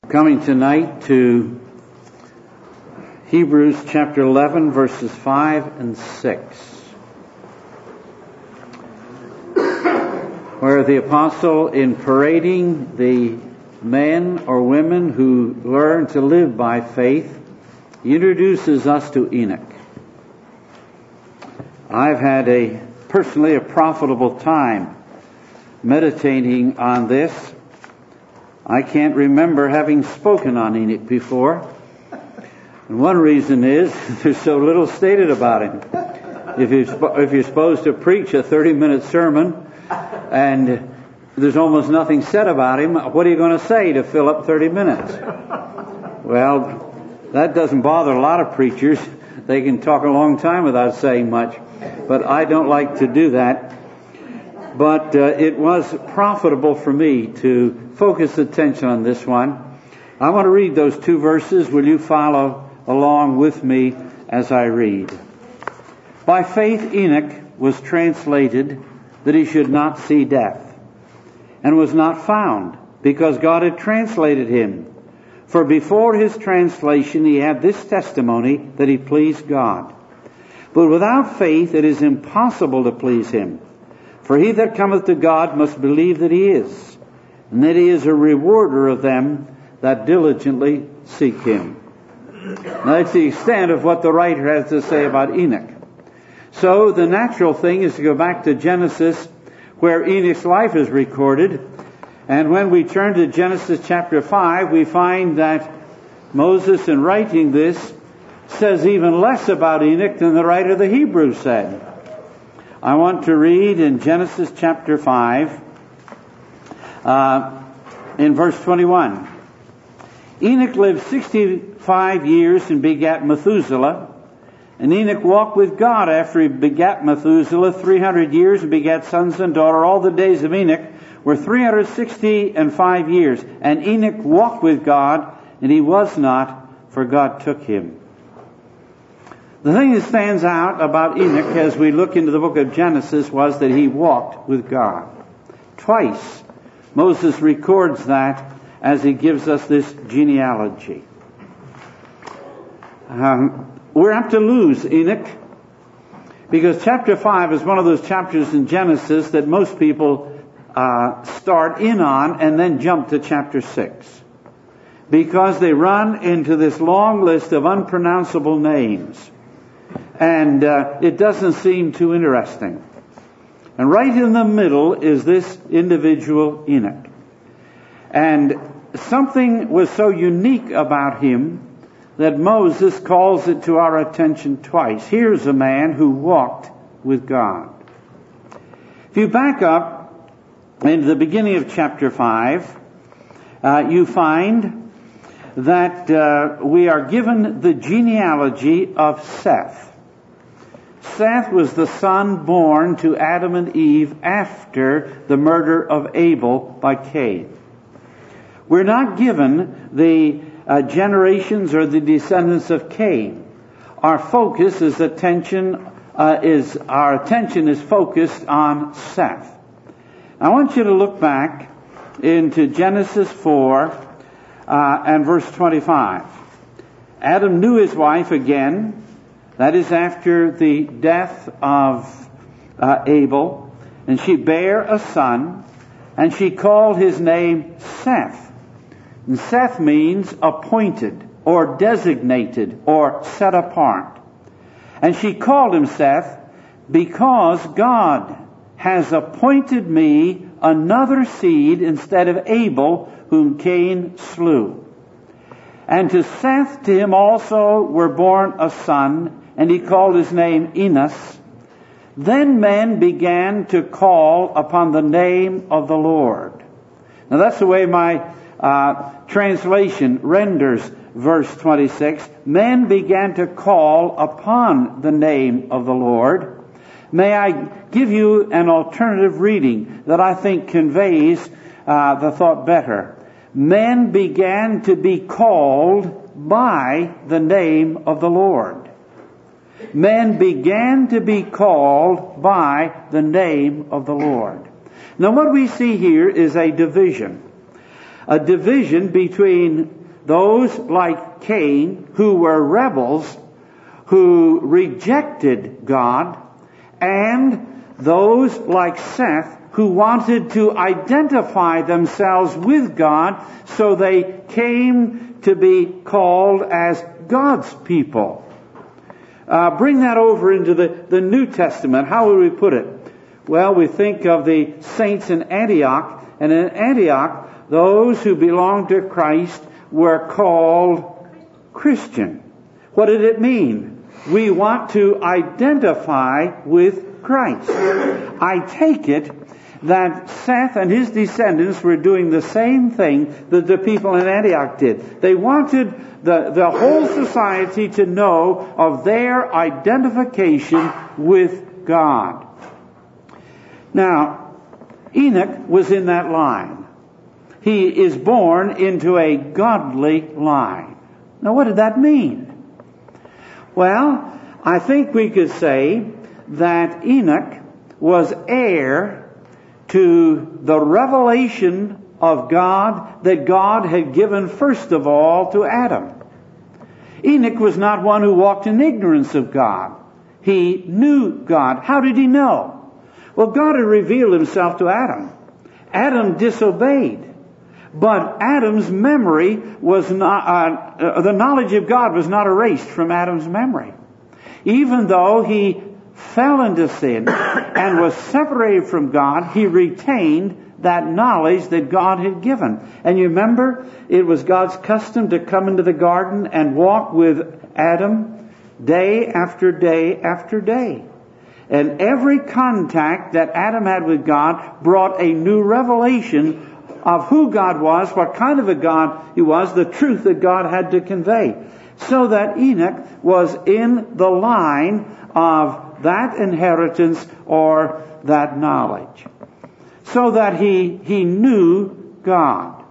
Coming tonight to Hebrews chapter 11, verses 5 and 6, where the apostle, in parading the men or women who learn to live by faith, introduces us to Enoch. I've had personally a profitable time meditating on this. I can't remember having spoken on Enoch before. And one reason is there's so little stated about him. If you're supposed to preach a 30-minute sermon and there's almost nothing said about him, what are you going to say to fill up 30 minutes? Well, that doesn't bother a lot of preachers. They can talk a long time without saying much. But I don't like to do that. But it was profitable for me to focus attention on this one. I want to read those two verses. Will you follow along with me as I read? By faith Enoch was translated that he should not see death, and was not found, because God had translated him. For before his translation he had this testimony, that he pleased God. But without faith it is impossible to please him. For he that cometh to God must believe that he is, and that he is a rewarder of them that diligently seek him. Now that's the extent of what the writer has to say about Enoch. So the natural thing is to go back to Genesis, where Enoch's life is recorded. And when we turn to Genesis chapter 5, we find that Moses, in writing this, says even less about Enoch than the writer of the Hebrews said. I want to read in Genesis chapter 5, in verse 21. Enoch lived 65 years and begat Methuselah. And Enoch walked with God after he begat Methuselah 300 years and begat sons and daughters. All the days of Enoch were 365 years. And Enoch walked with God, and he was not, for God took him. The thing that stands out about Enoch as we look into the book of Genesis was that he walked with God. Twice Moses records that as he gives us this genealogy. We're apt to lose Enoch, because chapter 5 is one of those chapters in Genesis that most people start in on and then jump to chapter 6. Because they run into this long list of unpronounceable names. And it doesn't seem too interesting. And right in the middle is this individual Enoch. And something was so unique about him that Moses calls it to our attention twice. Here's a man who walked with God. If you back up into the beginning of chapter 5, you find that we are given the genealogy of Seth. Seth was the son born to Adam and Eve after the murder of Abel by Cain. We're not given the generations or the descendants of Cain. Our attention is focused on Seth. I want you to look back into Genesis 4 and verse 25. Adam knew his wife again. That is after the death of Abel. And she bare a son, and she called his name Seth. And Seth means appointed, or designated, or set apart. And she called him Seth because God has appointed me another seed instead of Abel, whom Cain slew. And to Seth, to him also were born a son, and he called his name Enos. Then men began to call upon the name of the Lord. Now that's the way my translation renders verse 26. Men began to call upon the name of the Lord. May I give you an alternative reading that I think conveys the thought better. Men began to be called by the name of the Lord. Men began to be called by the name of the Lord. Now what we see here is a division between those like Cain who were rebels, who rejected God, and those like Seth who wanted to identify themselves with God, so they came to be called as God's people. Bring that over into the New Testament. How would we put it? Well, we think of the saints in Antioch, and in Antioch, those who belonged to Christ were called Christian. What did it mean? We want to identify with Christ. I take it that Seth and his descendants were doing the same thing that the people in Antioch did. They wanted the whole society to know of their identification with God. Now, Enoch was in that line. He is born into a godly line. Now, what did that mean? Well, I think we could say that Enoch was heir to the revelation of God that God had given first of all to Adam. Enoch was not one who walked in ignorance of God. He knew God. How did he know? Well, God had revealed himself to Adam. Adam disobeyed. But Adam's memory was not, the knowledge of God was not erased from Adam's memory. Even though he fell into sin and was separated from God, he retained that knowledge that God had given. And you remember, it was God's custom to come into the garden and walk with Adam day after day after day. And every contact that Adam had with God brought a new revelation of who God was, what kind of a God he was, the truth that God had to convey. So that Enoch was in the line of that inheritance or that knowledge. So that he knew God.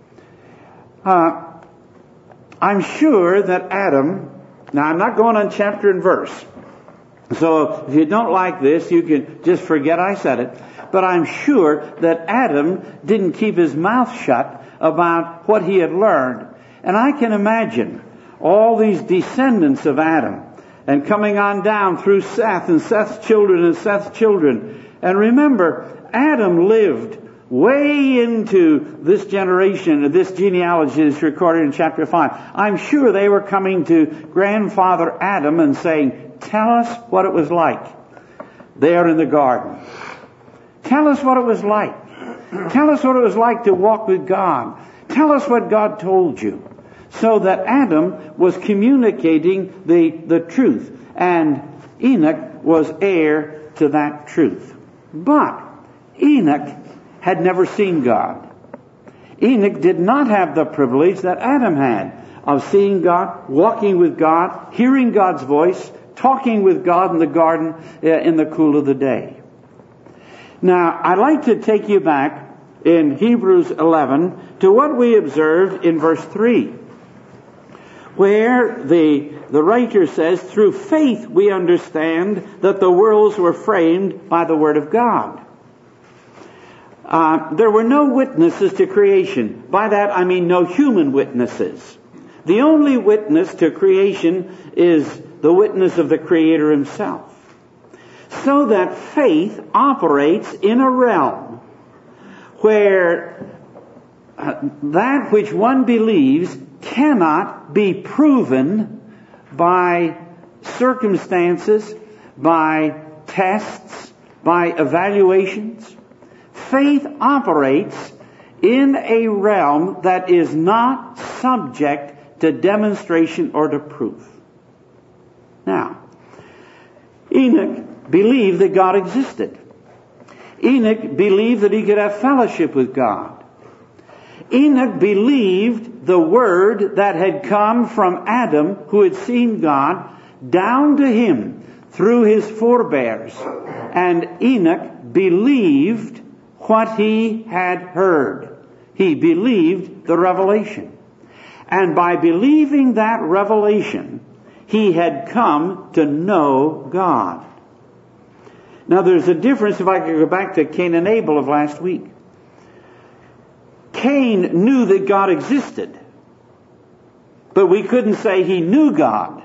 I'm sure that Adam, now I'm not going on chapter and verse, so if you don't like this, you can just forget I said it. But I'm sure that Adam didn't keep his mouth shut about what he had learned. And I can imagine all these descendants of Adam, and coming on down through Seth, and Seth's children, and Seth's children. And remember, Adam lived way into this generation, this genealogy that's recorded in chapter 5. I'm sure they were coming to grandfather Adam and saying, tell us what it was like there in the garden. Tell us what it was like. Tell us what it was like to walk with God. Tell us what God told you. So that Adam was communicating the truth. And Enoch was heir to that truth. But Enoch had never seen God. Enoch did not have the privilege that Adam had of seeing God, walking with God, hearing God's voice, talking with God in the garden in the cool of the day. Now, I'd like to take you back in Hebrews 11 to what we observed in verse 3. Where the writer says, through faith we understand that the worlds were framed by the Word of God. There were no witnesses to creation. By that I mean no human witnesses. The only witness to creation is the witness of the Creator Himself. So that faith operates in a realm where that which one believes cannot be proven by circumstances, by tests, by evaluations. Faith operates in a realm that is not subject to demonstration or to proof. Now, Enoch believed that God existed. Enoch believed that he could have fellowship with God. Enoch believed the word that had come from Adam, who had seen God, down to him through his forebears. And Enoch believed what he had heard. He believed the revelation. And by believing that revelation, he had come to know God. Now there's a difference if I could go back to Cain and Abel of last week. Cain knew that God existed. But we couldn't say he knew God.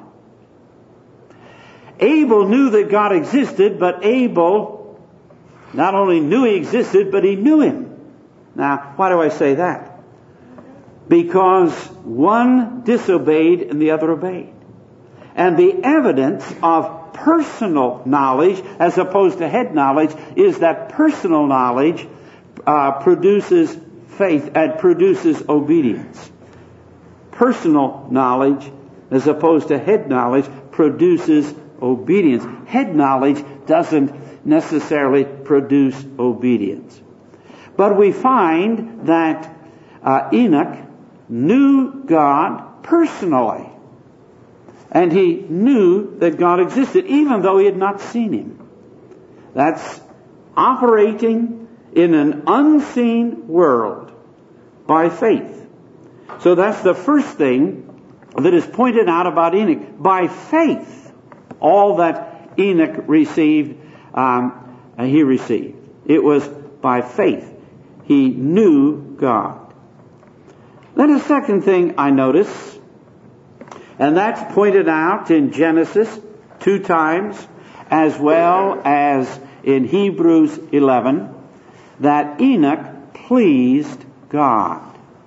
Abel knew that God existed, but Abel not only knew he existed, but he knew him. Now, why do I say that? Because one disobeyed and the other obeyed. And the evidence of personal knowledge as opposed to head knowledge is that personal knowledge produces faith and produces obedience. Personal knowledge as opposed to head knowledge produces obedience. Head knowledge doesn't necessarily produce obedience. But we find that Enoch knew God personally. And he knew that God existed, even though he had not seen him. That's operating in an unseen world by faith. So that's the first thing that is pointed out about Enoch. By faith, all that Enoch received, he received. It was by faith. He knew God. Then a second thing I notice, and that's pointed out in Genesis 2 times, as well as in Hebrews 11, that Enoch pleased God.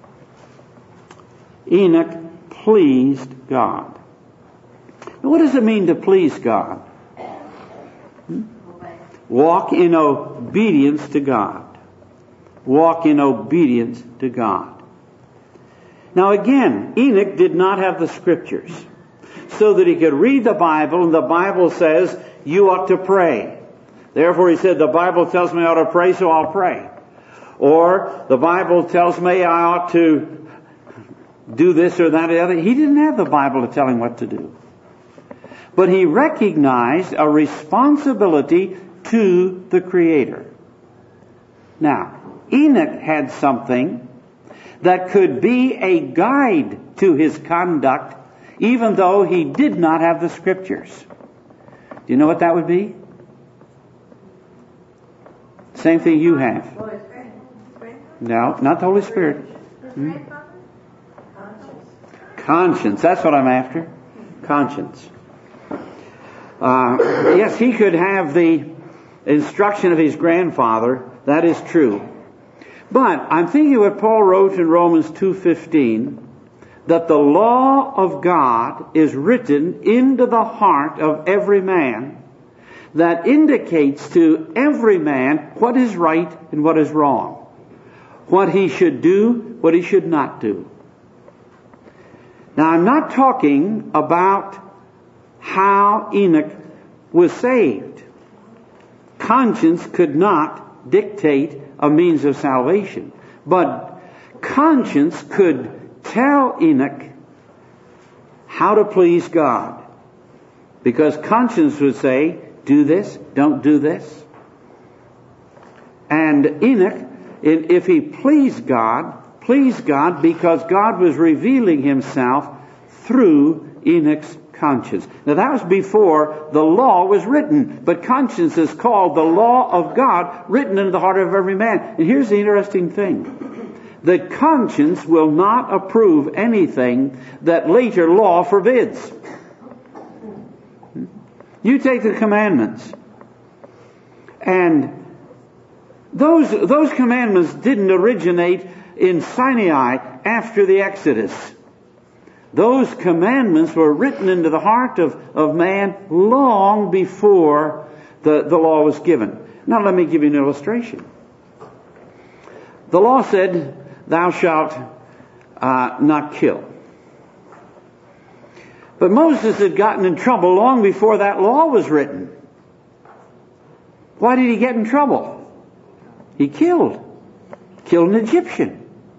Enoch pleased God. Now, what does it mean to please God? Walk in obedience to God. Walk in obedience to God. Now again, Enoch did not have the Scriptures so that he could read the Bible, and the Bible says, you ought to pray. Therefore he said, the Bible tells me I ought to pray, so I'll pray. Or, the Bible tells me I ought to do this or that or the other. He didn't have the Bible to tell him what to do. But he recognized a responsibility to the Creator. Now, Enoch had something that could be a guide to his conduct, even though he did not have the Scriptures. Do you know what that would be? Same thing you have. No, not the Holy Spirit. Conscience. That's what I'm after. Conscience. Yes, he could have the instruction of his grandfather. That is true. But I'm thinking what Paul wrote in Romans 2:15, that the law of God is written into the heart of every man, that indicates to every man what is right and what is wrong, what he should do, what he should not do. Now, I'm not talking about how Enoch was saved. Conscience could not dictate a means of salvation. But conscience could tell Enoch how to please God. Because conscience would say, do this, don't do this. And Enoch, if he pleased God because God was revealing himself through Enoch's conscience. Now that was before the law was written, but conscience is called the law of God written into the heart of every man. And here's the interesting thing. The conscience will not approve anything that later law forbids. You take the commandments, and those commandments didn't originate in Sinai after the Exodus. Those commandments were written into the heart of man long before the law was given. Now let me give you an illustration. The law said, thou shalt not kill. But Moses had gotten in trouble long before that law was written. Why did he get in trouble? He killed an Egyptian.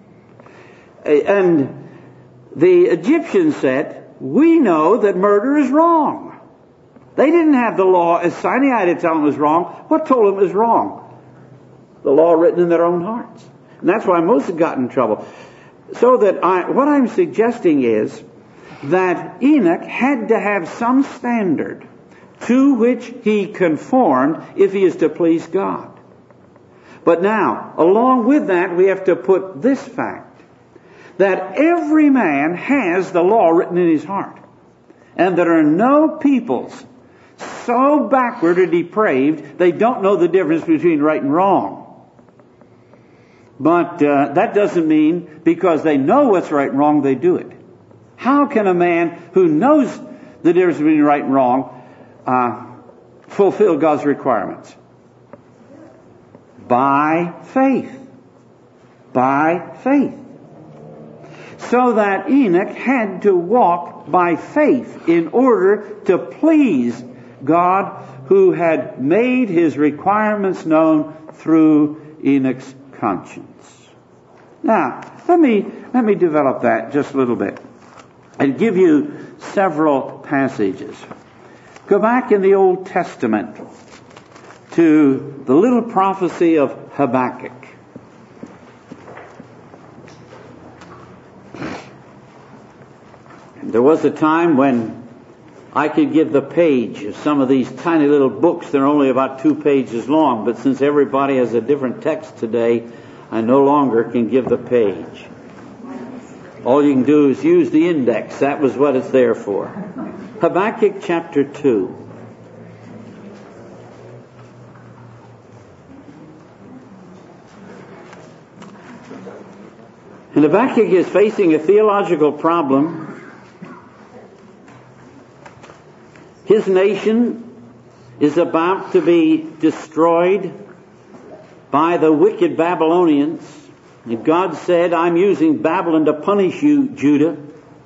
And the Egyptians said, we know that murder is wrong. They didn't have the law as Sinai to tell them it was wrong. What told them it was wrong? The law written in their own hearts. And that's why Moses got in trouble. So that what I'm suggesting is that Enoch had to have some standard to which he conformed if he is to please God. But now, along with that, we have to put this fact, that every man has the law written in his heart, and there are no peoples so backward or depraved they don't know the difference between right and wrong. But that doesn't mean because they know what's right and wrong, they do it. How can a man who knows the difference between right and wrong fulfill God's requirements? By faith. By faith. So that Enoch had to walk by faith in order to please God, who had made his requirements known through Enoch's conscience. Now, let me develop that just a little bit and give you several passages. Go back in the Old Testament to the little prophecy of Habakkuk. There was a time when I could give the page of some of these tiny little books. They're only about 2 pages long, but since everybody has a different text today, I no longer can give the page. All you can do is use the index. That was what it's there for. Habakkuk chapter 2. And Habakkuk is facing a theological problem. His nation is about to be destroyed by the wicked Babylonians. And God said, I'm using Babylon to punish you, Judah.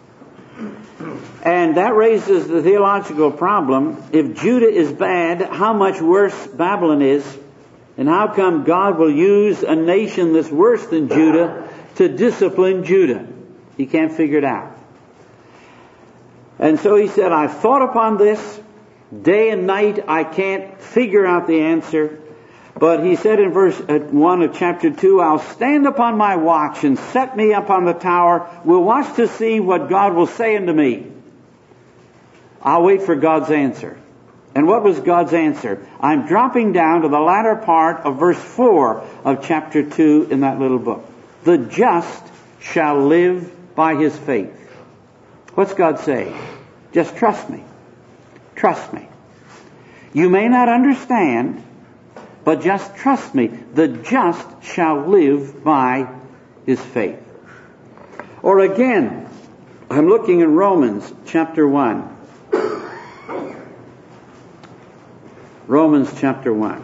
And that raises the theological problem. If Judah is bad, how much worse Babylon is? And how come God will use a nation that's worse than Judah to discipline Judah? He can't figure it out. And so he said, I've thought upon this day and night. I can't figure out the answer. But he said in verse 1 of chapter 2, I'll stand upon my watch and set me up on the tower. We'll watch to see what God will say unto me. I'll wait for God's answer. And what was God's answer? I'm dropping down to the latter part of verse 4 of chapter 2 in that little book. The just shall live by his faith. What's God saying? Just trust me. Trust me. You may not understand, but just trust me. The just shall live by his faith. Or again, I'm looking in Romans chapter 1. Romans chapter 1.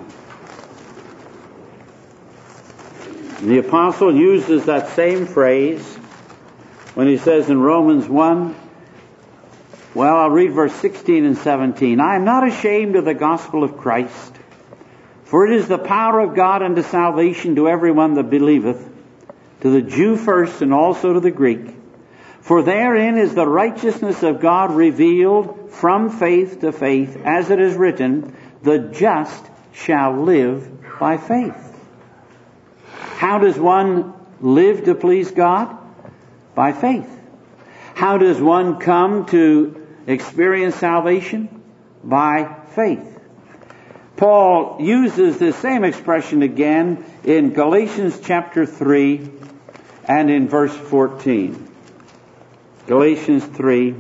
And the apostle uses that same phrase when he says in Romans 1, well, I'll read verse 16 and 17. I am not ashamed of the gospel of Christ, for it is the power of God unto salvation to everyone that believeth, to the Jew first and also to the Greek. For therein is the righteousness of God revealed from faith to faith, as it is written, the just shall live by faith. How does one live to please God? By faith. How does one come to experience salvation? By faith. Paul uses the same expression again in Galatians chapter 3 and in verse 14. Galatians 3.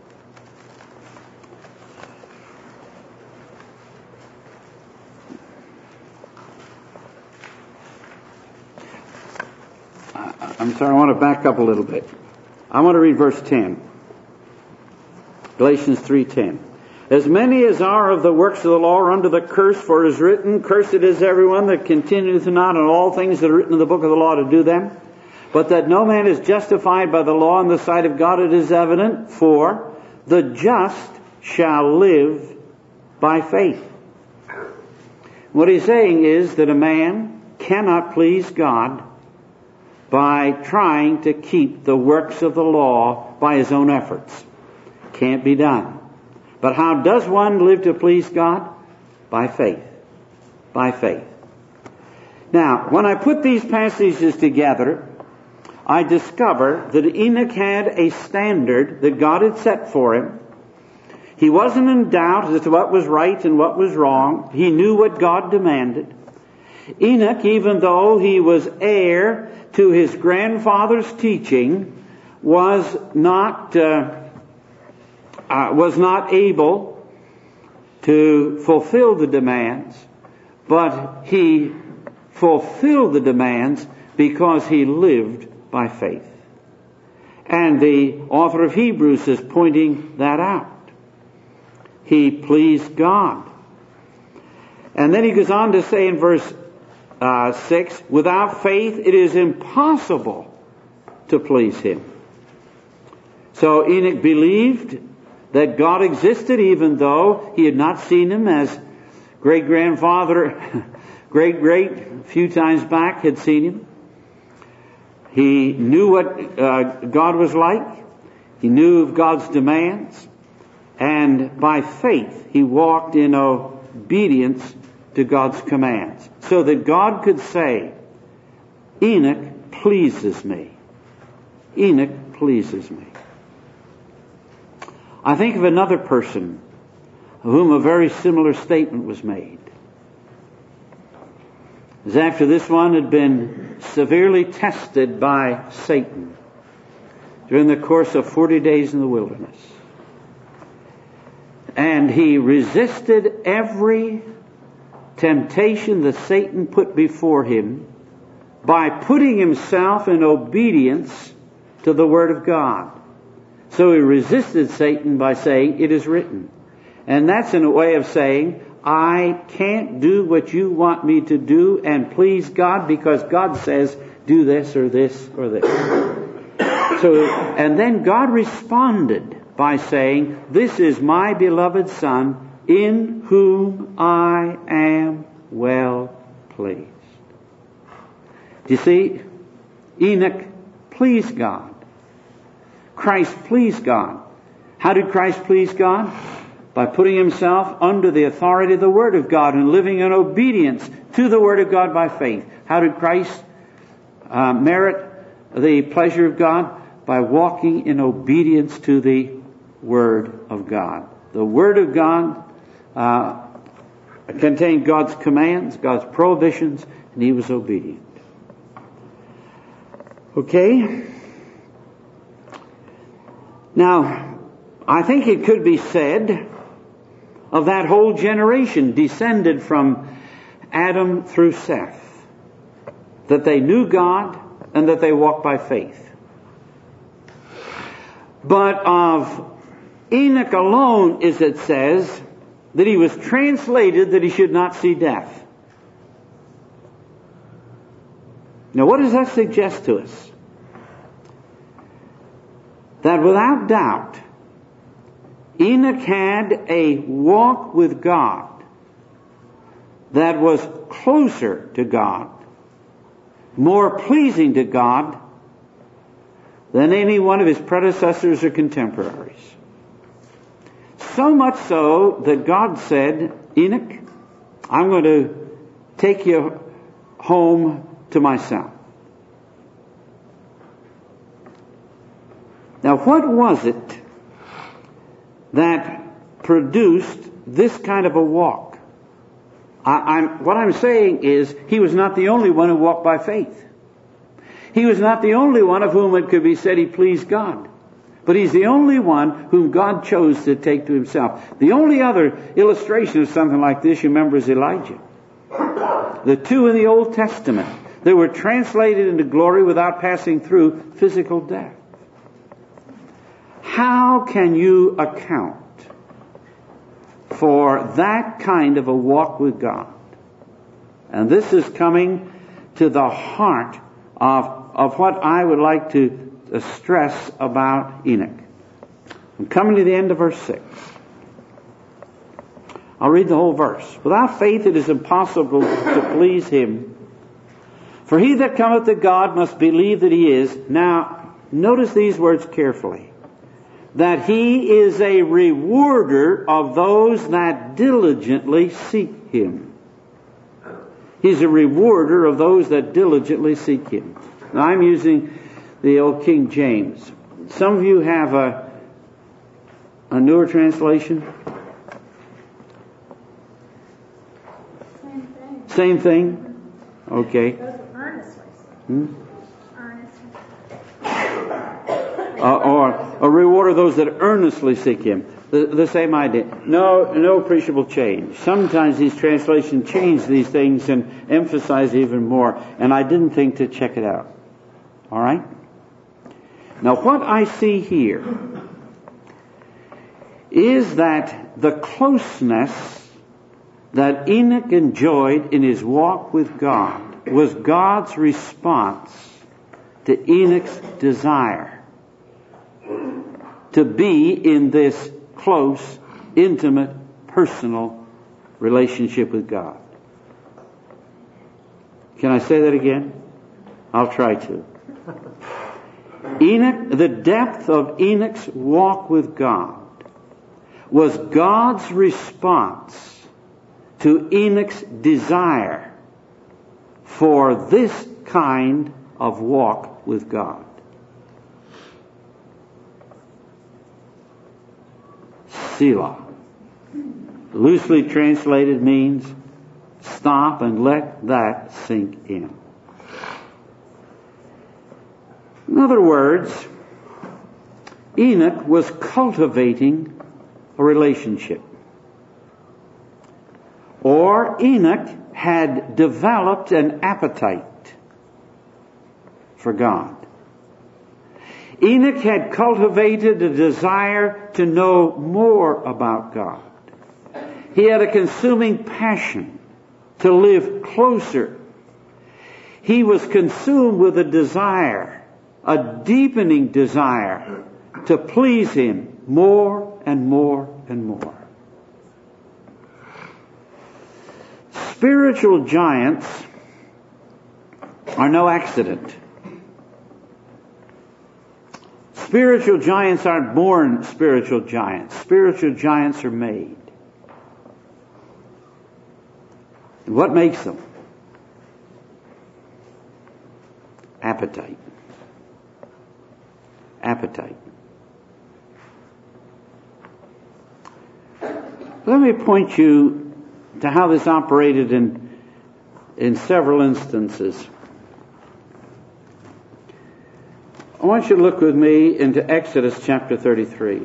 I'm sorry, I want to back up a little bit. I want to read verse 10. Galatians 3:10. As many as are of the works of the law are under the curse, for it is written, cursed is everyone that continueth not in all things that are written in the book of the law to do them. But that no man is justified by the law in the sight of God, it is evident, for the just shall live by faith. What he's saying is that a man cannot please God by trying to keep the works of the law by his own efforts. Can't be done. But how does one live to please God? By faith. By faith. Now, when I put these passages together, I discover that Enoch had a standard that God had set for him. He wasn't in doubt as to what was right and what was wrong. He knew what God demanded. Enoch, even though he was heir to his grandfather's teaching, was not able to fulfill the demands, but he fulfilled the demands because he lived by faith. And the author of Hebrews is pointing that out. He pleased God. And then he goes on to say in verse 6, without faith it is impossible to please Him. So Enoch believed that God existed even though he had not seen Him, as great-grandfather, a few times back had seen Him. He knew what God was like. He knew of God's demands. And by faith, he walked in obedience to God's commands, so that God could say, Enoch pleases me. Enoch pleases me. I think of another person of whom a very similar statement was made. It was after this one had been severely tested by Satan during the course of 40 days in the wilderness. And he resisted every temptation that Satan put before him by putting himself in obedience to the Word of God. So he resisted Satan by saying, it is written. And that's in a way of saying, I can't do what you want me to do and please God because God says, do this or this or this. And then God responded by saying, this is my beloved Son, in whom I am well pleased. Do you see? Enoch pleased God. Christ pleased God. How did Christ please God? By putting himself under the authority of the Word of God and living in obedience to the Word of God by faith. How did Christ merit the pleasure of God? By walking in obedience to the Word of God. The Word of God contained God's commands, God's prohibitions, and he was obedient. Okay? Now, I think it could be said of that whole generation descended from Adam through Seth, that they knew God and that they walked by faith. But of Enoch alone, as it says, that he was translated that he should not see death. Now, what does that suggest to us? That without doubt, Enoch had a walk with God that was closer to God, more pleasing to God than any one of his predecessors or contemporaries. So much so that God said, Enoch, I'm going to take you home to myself. Now, what was it that produced this kind of a walk? What I'm saying is, he was not the only one who walked by faith. He was not the only one of whom it could be said he pleased God. But he's the only one whom God chose to take to himself. The only other illustration of something like this, you remember, is Elijah. The two in the Old Testament, they were translated into glory without passing through physical death. How can you account for that kind of a walk with God? And this is coming to the heart of what I would like to stress about Enoch. I'm coming to the end of verse 6. I'll read the whole verse. Without faith it is impossible to please him. For he that cometh to God must believe that he is. Now, notice these words carefully. That he is a rewarder of those that diligently seek him. He's a rewarder of those that diligently seek him. Now, I'm using the old King James. Some of you have a newer translation. Same thing. Okay. Earnestly. Or a reward of those that earnestly seek Him. The same idea. No appreciable change. Sometimes these translations change these things and emphasize even more. And I didn't think to check it out. All right? Now what I see here is that the closeness that Enoch enjoyed in his walk with God was God's response to Enoch's desire to be in this close, intimate, personal relationship with God. Can I say that again? I'll try to. The depth of Enoch's walk with God was God's response to Enoch's desire for this kind of walk with God. Selah. Loosely translated means stop and let that sink in. In other words, Enoch was cultivating a relationship. Or Enoch had developed an appetite for God. Enoch had cultivated a desire to know more about God. He had a consuming passion to live closer. He was consumed with a desire, a deepening desire to please Him more and more and more. Spiritual giants are no accident. Spiritual giants aren't born spiritual giants. Spiritual giants are made. What makes them? Appetite. Appetite. Let me point you to how this operated in several instances. I want you to look with me into Exodus chapter 33.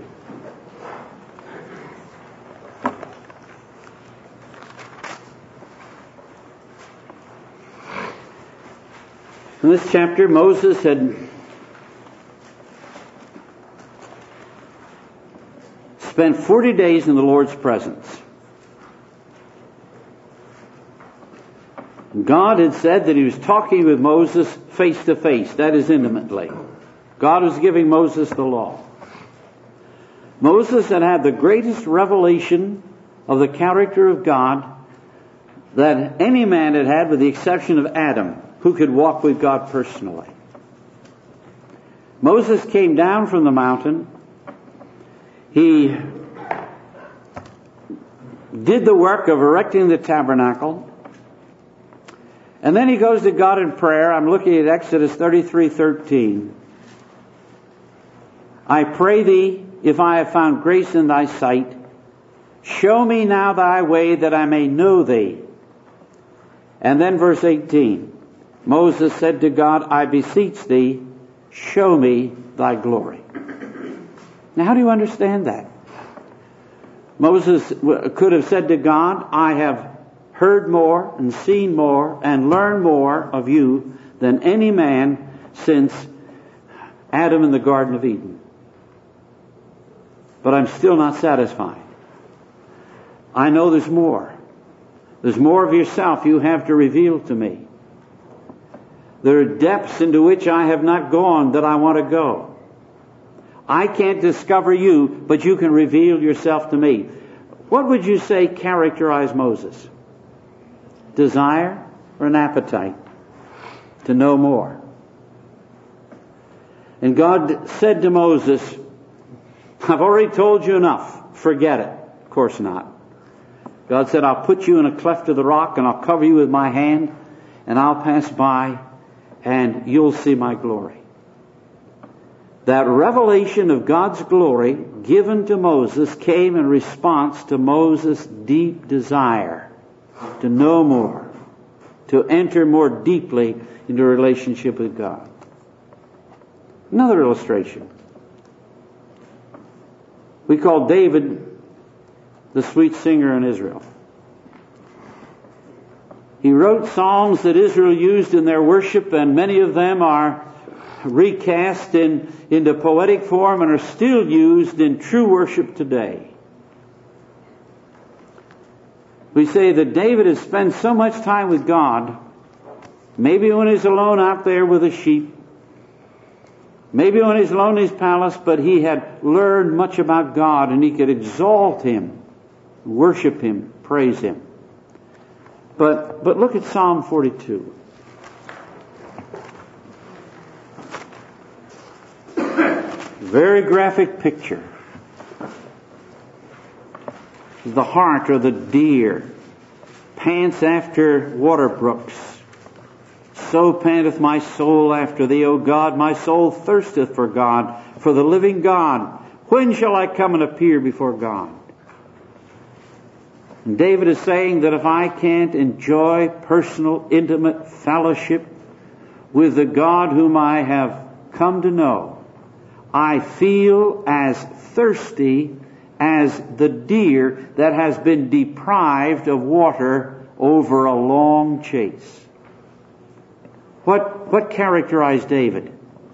In this chapter, Moses had spent 40 days in the Lord's presence. God had said that He was talking with Moses face to face, that is intimately. God was giving Moses the law. Moses had had the greatest revelation of the character of God that any man had had, with the exception of Adam, who could walk with God personally. Moses came down from the mountain. He did the work of erecting the tabernacle. And then he goes to God in prayer. I'm looking at Exodus 33:13. I pray thee, if I have found grace in thy sight, show me now thy way that I may know thee. And then verse 18. Moses said to God, I beseech thee, show me thy glory. Now how do you understand that? Moses could have said to God, I have heard more and seen more and learned more of you than any man since Adam in the Garden of Eden. But I'm still not satisfied. I know there's more. There's more of yourself you have to reveal to me. There are depths into which I have not gone that I want to go. I can't discover you, but you can reveal yourself to me. What would you say characterized Moses? Desire or an appetite to know more? And God said to Moses, I've already told you enough. Forget it. Of course not. God said, I'll put you in a cleft of the rock and I'll cover you with my hand and I'll pass by and you'll see my glory. That revelation of God's glory given to Moses came in response to Moses' deep desire to know more, to enter more deeply into a relationship with God. Another illustration. We call David the sweet singer in Israel. He wrote songs that Israel used in their worship, and many of them are recast into poetic form and are still used in true worship today. We say that David has spent so much time with God, maybe when he's alone out there with the sheep, maybe when he's alone in his palace, but he had learned much about God and he could exalt Him, worship Him, praise Him. But look at Psalm 42. Very graphic picture. The hart or the deer pants after water brooks. So panteth my soul after thee, O God. My soul thirsteth for God, for the living God. When shall I come and appear before God? And David is saying that if I can't enjoy personal, intimate fellowship with the God whom I have come to know, I feel as thirsty as the deer that has been deprived of water over a long chase. What characterized David?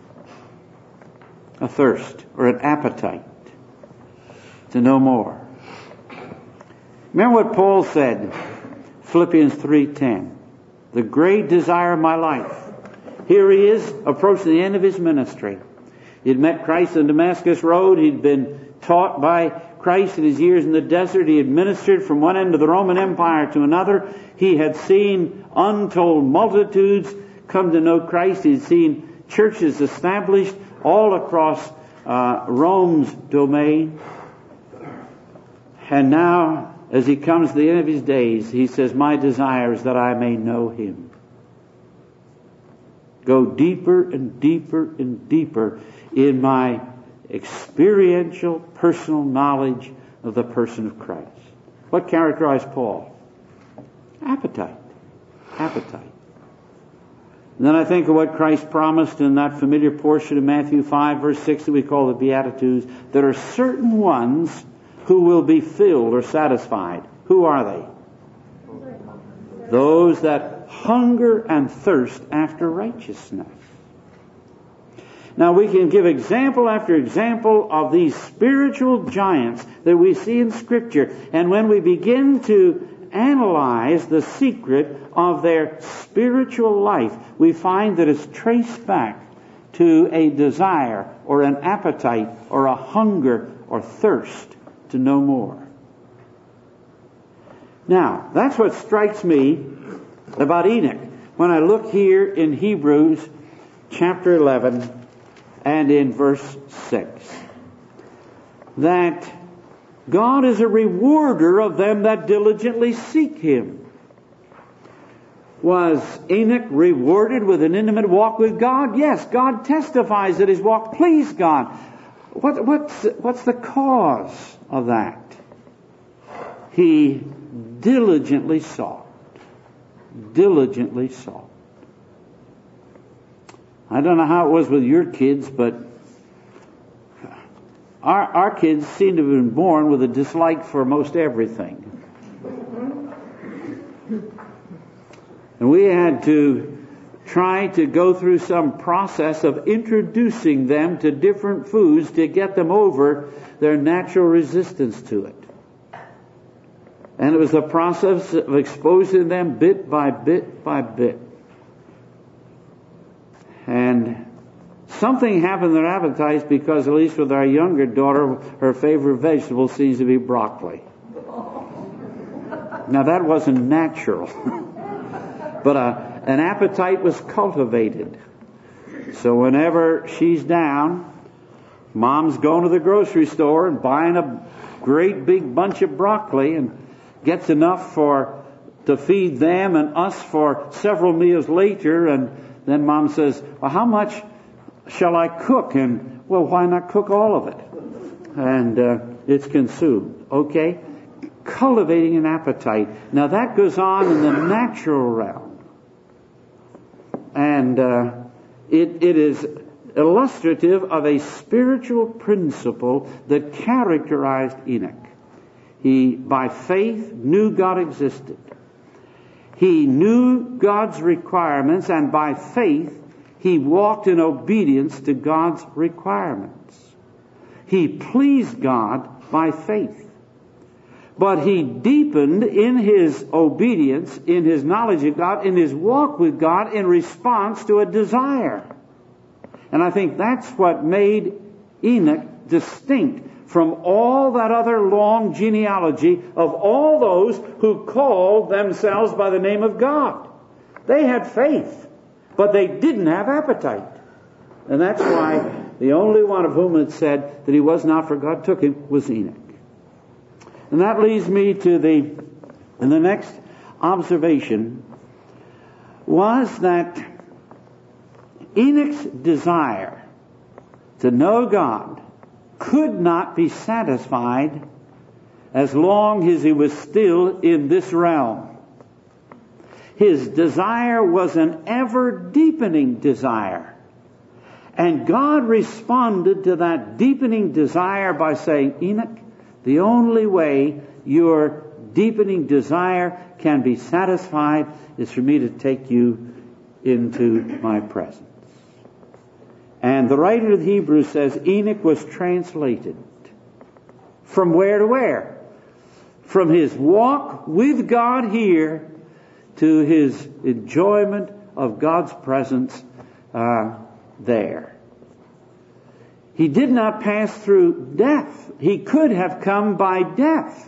A thirst or an appetite to know more. Remember what Paul said, Philippians 3:10, the great desire of my life. Here he is approaching the end of his ministry. He'd met Christ on Damascus Road. He'd been taught by Christ in his years in the desert. He had ministered from one end of the Roman Empire to another. He had seen untold multitudes come to know Christ. He'd seen churches established all across Rome's domain. And now, as he comes to the end of his days, he says, my desire is that I may know Him. Go deeper and deeper and deeper in my experiential, personal knowledge of the person of Christ. What characterized Paul? Appetite. Appetite. And then I think of what Christ promised in that familiar portion of Matthew 5, verse 6 that we call the Beatitudes. There are certain ones who will be filled or satisfied. Who are they? Those that hunger and thirst after righteousness. Now we can give example after example of these spiritual giants that we see in Scripture. And when we begin to analyze the secret of their spiritual life, we find that it's traced back to a desire or an appetite or a hunger or thirst to know more. Now, that's what strikes me about Enoch. When I look here in Hebrews chapter 11 and in verse 6, that God is a rewarder of them that diligently seek Him. Was Enoch rewarded with an intimate walk with God? Yes, God testifies that his walk pleased God. What's the cause of that? He diligently sought. Diligently sought. I don't know how it was with your kids, but our kids seem to have been born with a dislike for most everything. And we had to try to go through some process of introducing them to different foods to get them over their natural resistance to it. And it was a process of exposing them bit by bit by bit. And something happened in their appetites because, at least with our younger daughter, her favorite vegetable seems to be broccoli. Now that wasn't natural. But an appetite was cultivated. So whenever she's down, Mom's going to the grocery store and buying a great big bunch of broccoli and gets enough to feed them and us for several meals later. And then Mom says, well, how much shall I cook? And, well, why not cook all of it? And it's consumed. Okay? Cultivating an appetite. Now that goes on in the natural realm. And it is illustrative of a spiritual principle that characterized Enoch. He, by faith, knew God existed. He knew God's requirements, and by faith, he walked in obedience to God's requirements. He pleased God by faith. But he deepened in his obedience, in his knowledge of God, in his walk with God in response to a desire. And I think that's what made Enoch distinct from all that other long genealogy of all those who called themselves by the name of God. They had faith, but they didn't have appetite. And that's why the only one of whom it said that he was not, for God took him, was Enoch. And that leads me to the next observation, was that Enoch's desire to know God could not be satisfied as long as he was still in this realm. His desire was an ever-deepening desire. And God responded to that deepening desire by saying, Enoch, the only way your deepening desire can be satisfied is for me to take you into my presence. And the writer of Hebrews says Enoch was translated. From where to where? From his walk with God here to his enjoyment of God's presence there. He did not pass through death. He could have come by death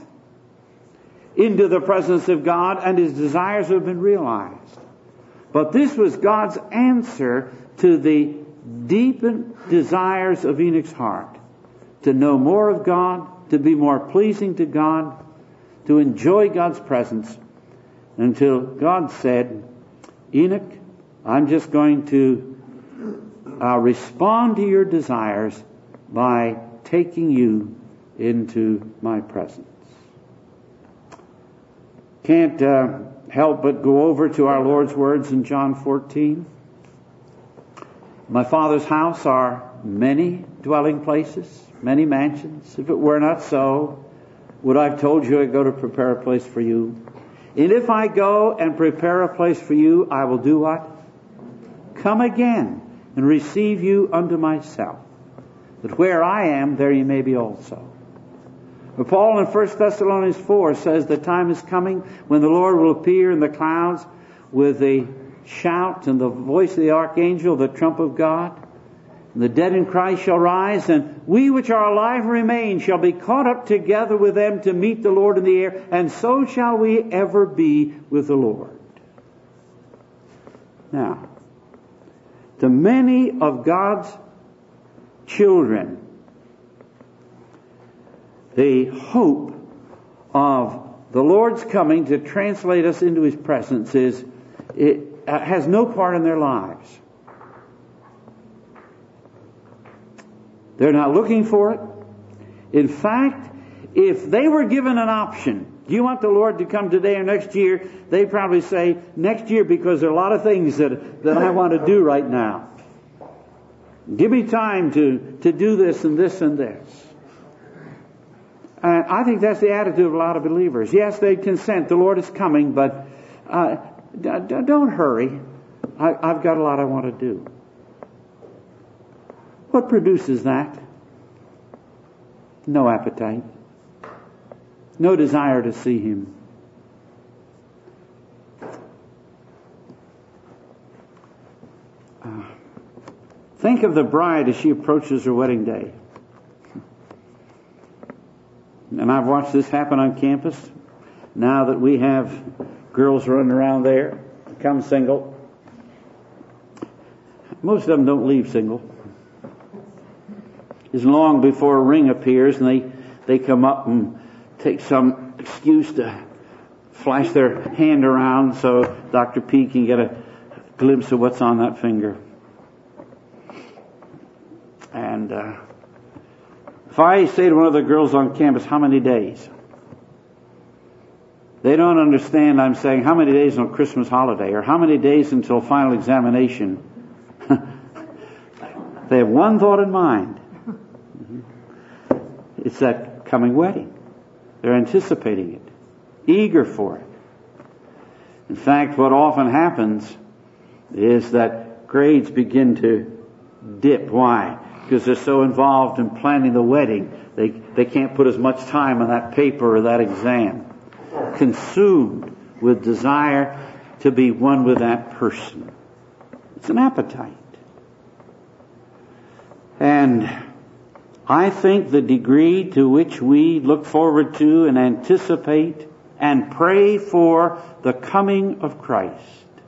into the presence of God, and his desires have been realized. But this was God's answer to the deepened desires of Enoch's heart, to know more of God, to be more pleasing to God, to enjoy God's presence, until God said, Enoch, I'm just going to respond to your desires by taking you into my presence. Can't help but go over to our Lord's words in John 14. My Father's house are many dwelling places, many mansions. If it were not so, would I have told you I'd go to prepare a place for you? And if I go and prepare a place for you, I will do what? Come again and receive you unto myself, that where I am, there you may be also. But Paul in 1 Thessalonians 4 says the time is coming when the Lord will appear in the clouds with a shout and the voice of the archangel, the trump of God. And the dead in Christ shall rise, and we which are alive and remain shall be caught up together with them to meet the Lord in the air, and so shall we ever be with the Lord. Now, to many of God's children, the hope of the Lord's coming to translate us into His presence has no part in their lives. They're not looking for it. In fact, if they were given an option, do you want the Lord to come today or next year? They'd probably say next year, because there are a lot of things that I want to do right now. Give me time to do this and this and this. And I think that's the attitude of a lot of believers. Yes, they consent. The Lord is coming, but don't hurry. I've got a lot I want to do. What produces that? No appetite. No desire to see Him. Think of the bride as she approaches her wedding day. And I've watched this happen on campus. Now that we have girls running around there, become single. Most of them don't leave single. It's long before a ring appears and they come up and take some excuse to flash their hand around so Dr. P can get a glimpse of what's on that finger. And if I say to one of the girls on campus, how many days? They don't understand I'm saying how many days until Christmas holiday or how many days until final examination. They have one thought in mind. It's that coming wedding. They're anticipating it, eager for it. In fact, what often happens is that grades begin to dip. Why? Because they're so involved in planning the wedding, they can't put as much time on that paper or that exam. Consumed with desire to be one with that person. It's an appetite. And I think the degree to which we look forward to and anticipate and pray for the coming of Christ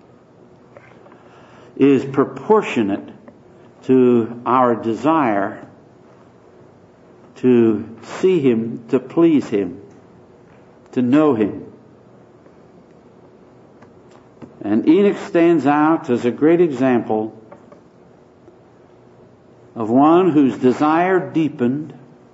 is proportionate to our desire to see Him, to please Him, to know Him. And Enoch stands out as a great example of one whose desire deepened.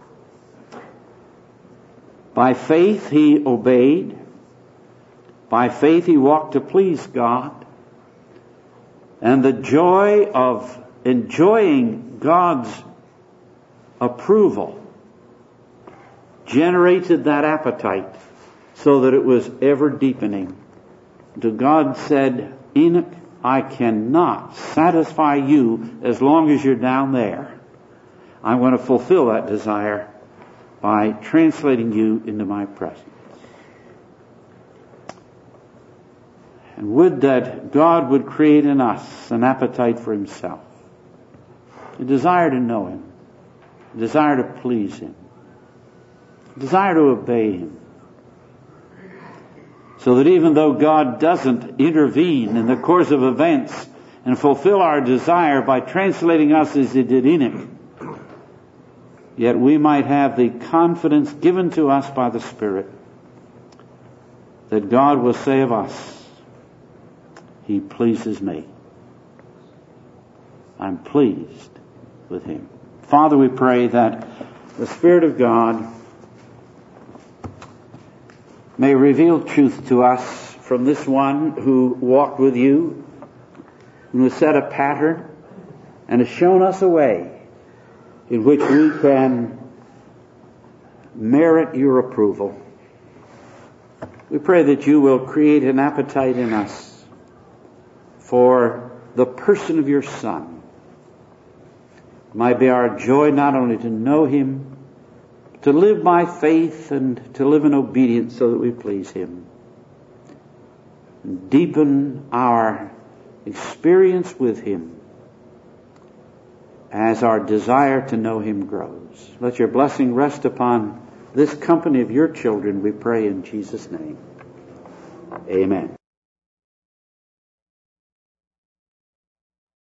By faith he obeyed. By faith he walked to please God. And the joy of enjoying God's approval generated that appetite so that it was ever deepening. To God said, Enoch, I cannot satisfy you as long as you're down there. I want to fulfill that desire by translating you into my presence. And would that God would create in us an appetite for Himself, a desire to know Him, a desire to please Him, a desire to obey Him. So that even though God doesn't intervene in the course of events and fulfill our desire by translating us as He did Enoch, yet we might have the confidence given to us by the Spirit that God will say of us, He pleases me. I'm pleased with Him. Father, we pray that the Spirit of God may reveal truth to us from this one who walked with you, who has set a pattern and has shown us a way in which we can merit your approval. We pray that you will create an appetite in us for the person of your Son. It might be our joy not only to know Him, to live by faith and to live in obedience so that we please Him. And deepen our experience with Him as our desire to know Him grows. Let your blessing rest upon this company of your children, we pray in Jesus' name. Amen.